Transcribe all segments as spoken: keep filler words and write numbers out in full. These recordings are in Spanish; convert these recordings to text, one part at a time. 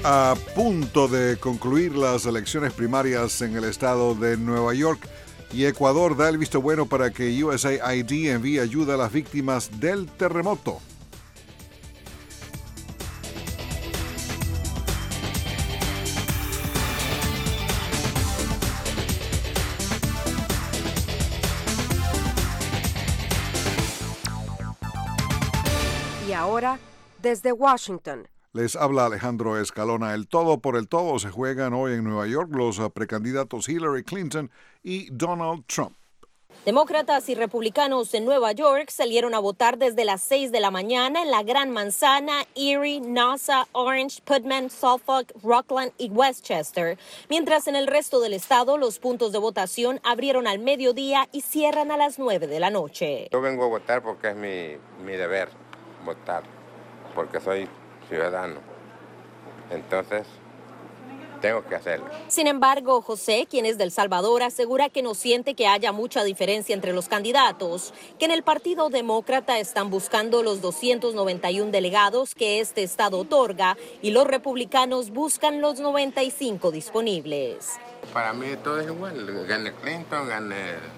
A punto de concluir las elecciones primarias en el estado de Nueva York y Ecuador da el visto bueno para que U S A I D envíe ayuda a las víctimas del terremoto. Y ahora, desde Washington. Les habla Alejandro Escalona. El todo por el todo se juegan hoy en Nueva York los precandidatos Hillary Clinton y Donald Trump. Demócratas y republicanos en Nueva York salieron a votar desde las seis de la mañana en la Gran Manzana, Erie, Nassau, Orange, Putnam, Suffolk, Rockland y Westchester, mientras en el resto del estado los puntos de votación abrieron al mediodía y cierran a las nueve de la noche. Yo vengo a votar porque es mi, mi deber votar, porque soy ciudadano, entonces tengo que hacerlo. Sin embargo, José, quien es de El Salvador, asegura que no siente que haya mucha diferencia entre los candidatos, que en el Partido Demócrata están buscando los doscientos noventa y uno delegados que este estado otorga y los republicanos buscan los noventa y cinco disponibles. Para mí todo es igual, gane Clinton, gane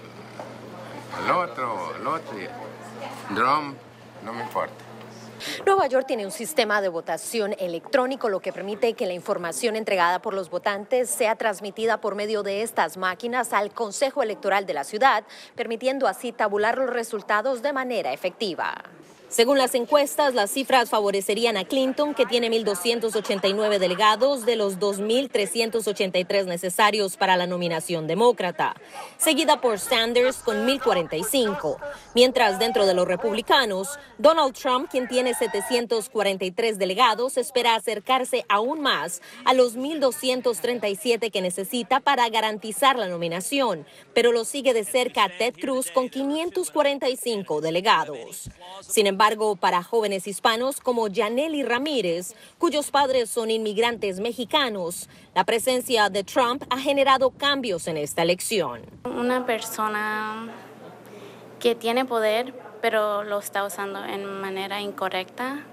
el otro, el otro, Trump, no me importa. Nueva York tiene un sistema de votación electrónico, lo que permite que la información entregada por los votantes sea transmitida por medio de estas máquinas al Consejo Electoral de la ciudad, permitiendo así tabular los resultados de manera efectiva. Según las encuestas, las cifras favorecerían a Clinton, que tiene mil doscientos ochenta y nueve delegados de los dos mil trescientos ochenta y tres necesarios para la nominación demócrata, seguida por Sanders con mil cuarenta y cinco. Mientras dentro de los republicanos, Donald Trump, quien tiene setecientos cuarenta y tres delegados, espera acercarse aún más a los mil doscientos treinta y siete que necesita para garantizar la nominación, pero lo sigue de cerca Ted Cruz con quinientos cuarenta y cinco delegados. Sin embargo, Sin embargo, para jóvenes hispanos como Yaneli Ramírez, cuyos padres son inmigrantes mexicanos, la presencia de Trump ha generado cambios en esta elección. Una persona que tiene poder, pero lo está usando en manera incorrecta,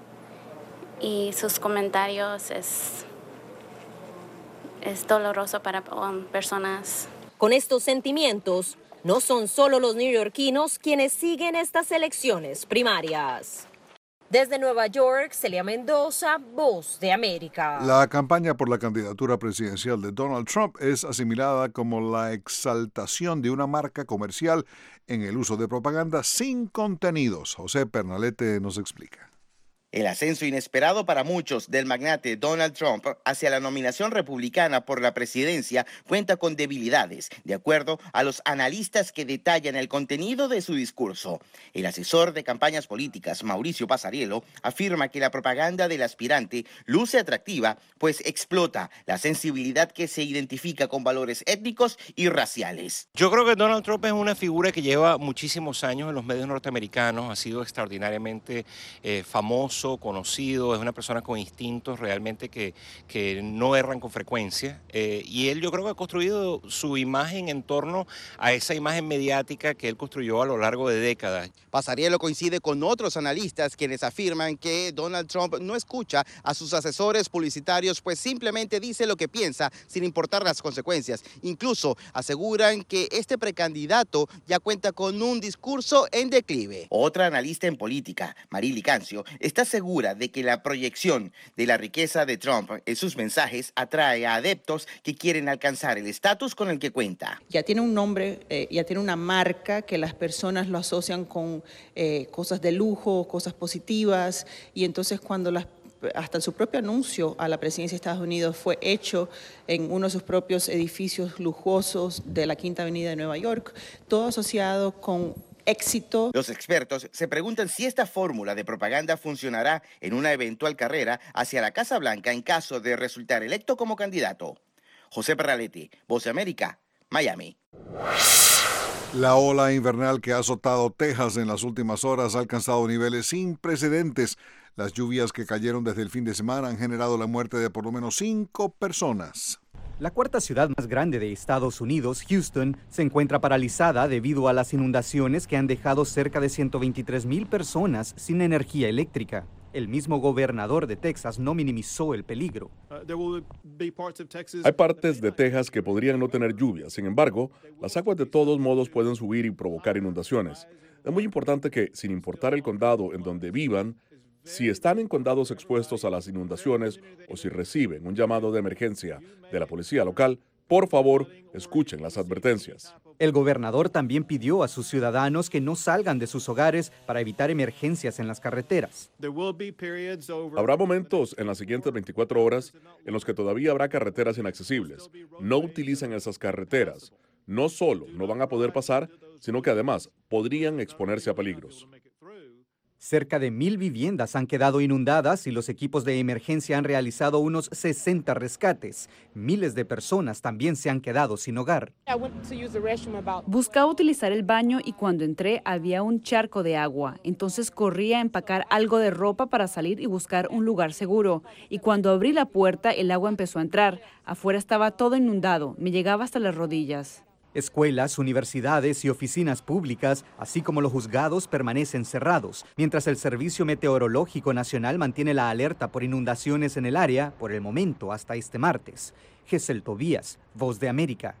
y sus comentarios es, es doloroso para um, personas. Con estos sentimientos, no son solo los neoyorquinos quienes siguen estas elecciones primarias. Desde Nueva York, Celia Mendoza, Voz de América. La campaña por la candidatura presidencial de Donald Trump es asimilada como la exaltación de una marca comercial en el uso de propaganda sin contenidos. José Pernalete nos explica. El ascenso inesperado para muchos del magnate Donald Trump hacia la nominación republicana por la presidencia cuenta con debilidades, de acuerdo a los analistas que detallan el contenido de su discurso. El asesor de campañas políticas, Mauricio Pasariello, afirma que la propaganda del aspirante luce atractiva, pues explota la sensibilidad que se identifica con valores étnicos y raciales. Yo creo que Donald Trump es una figura que lleva muchísimos años en los medios norteamericanos, ha sido extraordinariamente eh, famoso, conocido, es una persona con instintos realmente que, que no erran con frecuencia, eh, y él yo creo que ha construido su imagen en torno a esa imagen mediática que él construyó a lo largo de décadas. Pasariello coincide con otros analistas quienes afirman que Donald Trump no escucha a sus asesores publicitarios, pues simplemente dice lo que piensa sin importar las consecuencias. Incluso aseguran que este precandidato ya cuenta con un discurso en declive. Otra analista en política, Marily Cancio, está segura de que la proyección de la riqueza de Trump en sus mensajes atrae a adeptos que quieren alcanzar el estatus con el que cuenta. Ya tiene un nombre, eh, ya tiene una marca que las personas lo asocian con eh, cosas de lujo, cosas positivas, y entonces cuando las hasta su propio anuncio a la presidencia de Estados Unidos fue hecho en uno de sus propios edificios lujosos de la Quinta Avenida de Nueva York, todo asociado con éxito. Los expertos se preguntan si esta fórmula de propaganda funcionará en una eventual carrera hacia la Casa Blanca en caso de resultar electo como candidato. José Pernalete, Voz de América, Miami. La ola invernal que ha azotado Texas en las últimas horas ha alcanzado niveles sin precedentes. Las lluvias que cayeron desde el fin de semana han generado la muerte de por lo menos cinco personas. La cuarta ciudad más grande de Estados Unidos, Houston, se encuentra paralizada debido a las inundaciones que han dejado cerca de ciento veintitrés mil personas sin energía eléctrica. El mismo gobernador de Texas no minimizó el peligro. Hay partes de Texas que podrían no tener lluvia. Sin embargo, las aguas de todos modos pueden subir y provocar inundaciones. Es muy importante que, sin importar el condado en donde vivan, si están en condados expuestos a las inundaciones o si reciben un llamado de emergencia de la policía local, por favor, escuchen las advertencias. El gobernador también pidió a sus ciudadanos que no salgan de sus hogares para evitar emergencias en las carreteras. Habrá momentos en las siguientes veinticuatro horas en los que todavía habrá carreteras inaccesibles. No utilicen esas carreteras. No solo no van a poder pasar, sino que además podrían exponerse a peligros. Cerca de mil viviendas han quedado inundadas y los equipos de emergencia han realizado unos sesenta rescates. Miles de personas también se han quedado sin hogar. Buscaba utilizar el baño y cuando entré había un charco de agua. Entonces corrí a empacar algo de ropa para salir y buscar un lugar seguro. Y cuando abrí la puerta, el agua empezó a entrar. Afuera estaba todo inundado. Me llegaba hasta las rodillas. Escuelas, universidades y oficinas públicas, así como los juzgados, permanecen cerrados, mientras el Servicio Meteorológico Nacional mantiene la alerta por inundaciones en el área, por el momento hasta este martes. Gesel Tobías, Voz de América.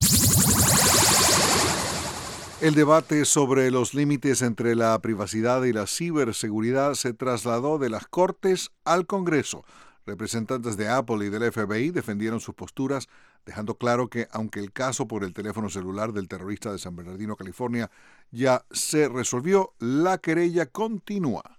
El debate sobre los límites entre la privacidad y la ciberseguridad se trasladó de las Cortes al Congreso. Representantes de Apple y del F B I defendieron sus posturas, dejando claro que, aunque el caso por el teléfono celular del terrorista de San Bernardino, California, ya se resolvió, la querella continúa.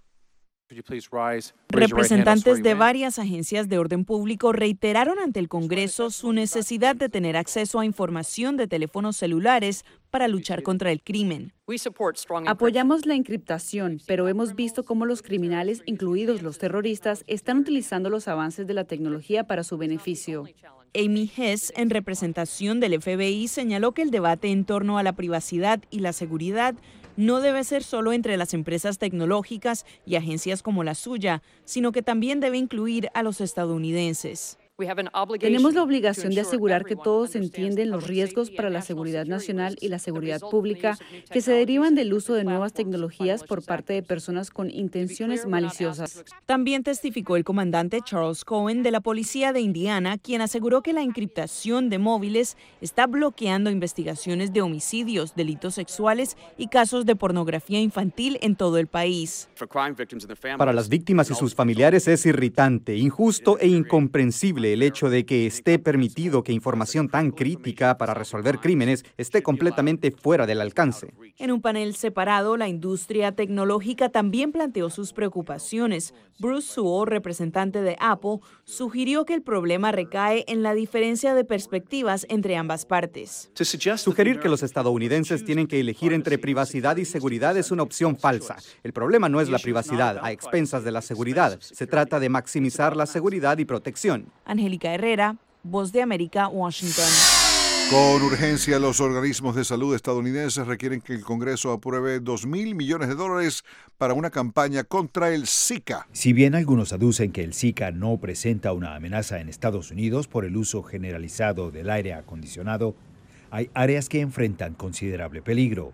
Representantes de varias agencias de orden público reiteraron ante el Congreso su necesidad de tener acceso a información de teléfonos celulares para luchar contra el crimen. Apoyamos la encriptación, pero hemos visto cómo los criminales, incluidos los terroristas, están utilizando los avances de la tecnología para su beneficio. Amy Hess, en representación del F B I, señaló que el debate en torno a la privacidad y la seguridad no debe ser solo entre las empresas tecnológicas y agencias como la suya, sino que también debe incluir a los estadounidenses. Tenemos la obligación de asegurar que todos entienden los riesgos para la seguridad nacional y la seguridad pública que se derivan del uso de nuevas tecnologías por parte de personas con intenciones maliciosas. También testificó el comandante Charles Cohen de la Policía de Indiana, quien aseguró que la encriptación de móviles está bloqueando investigaciones de homicidios, delitos sexuales y casos de pornografía infantil en todo el país. Para las víctimas y sus familiares es irritante, injusto e incomprensible el hecho de que esté permitido que información tan crítica para resolver crímenes esté completamente fuera del alcance. En un panel separado, la industria tecnológica también planteó sus preocupaciones. Bruce Sewell, representante de Apple, sugirió que el problema recae en la diferencia de perspectivas entre ambas partes. Sugerir que los estadounidenses tienen que elegir entre privacidad y seguridad es una opción falsa. El problema no es la privacidad a expensas de la seguridad. Se trata de maximizar la seguridad y protección. Angélica Herrera, Voz de América, Washington. Con urgencia, los organismos de salud estadounidenses requieren que el Congreso apruebe dos mil millones de dólares para una campaña contra el Zika. Si bien algunos aducen que el Zika no presenta una amenaza en Estados Unidos por el uso generalizado del aire acondicionado, hay áreas que enfrentan considerable peligro.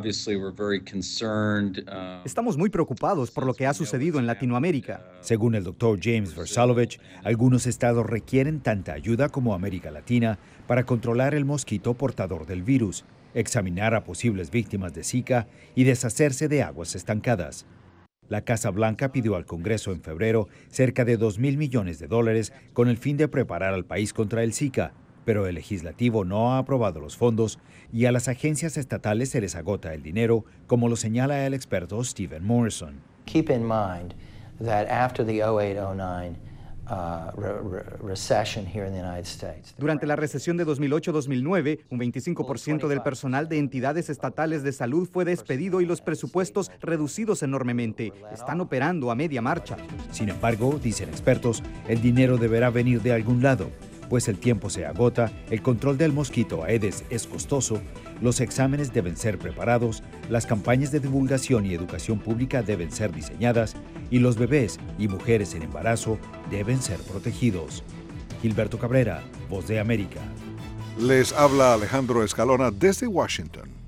Estamos muy preocupados por lo que ha sucedido en Latinoamérica. Según el doctor James Versalovich, algunos estados requieren tanta ayuda como América Latina para controlar el mosquito portador del virus, examinar a posibles víctimas de Zika y deshacerse de aguas estancadas. La Casa Blanca pidió al Congreso en febrero cerca de dos mil millones de dólares con el fin de preparar al país contra el Zika, pero el legislativo no ha aprobado los fondos y a las agencias estatales se les agota el dinero, como lo señala el experto Stephen Morrison. Keep in mind that after the oh eight oh nine uh, re re recession here in the United States. Durante la recesión de dos mil ocho dos mil nueve, un veinticinco por ciento del personal de entidades estatales de salud fue despedido y los presupuestos reducidos enormemente. Están operando a media marcha. Sin embargo, dicen expertos, el dinero deberá venir de algún lado, pues el tiempo se agota, el control del mosquito Aedes es costoso, los exámenes deben ser preparados, las campañas de divulgación y educación pública deben ser diseñadas y los bebés y mujeres en embarazo deben ser protegidos. Gilberto Cabrera, Voz de América. Les habla Alejandro Escalona desde Washington.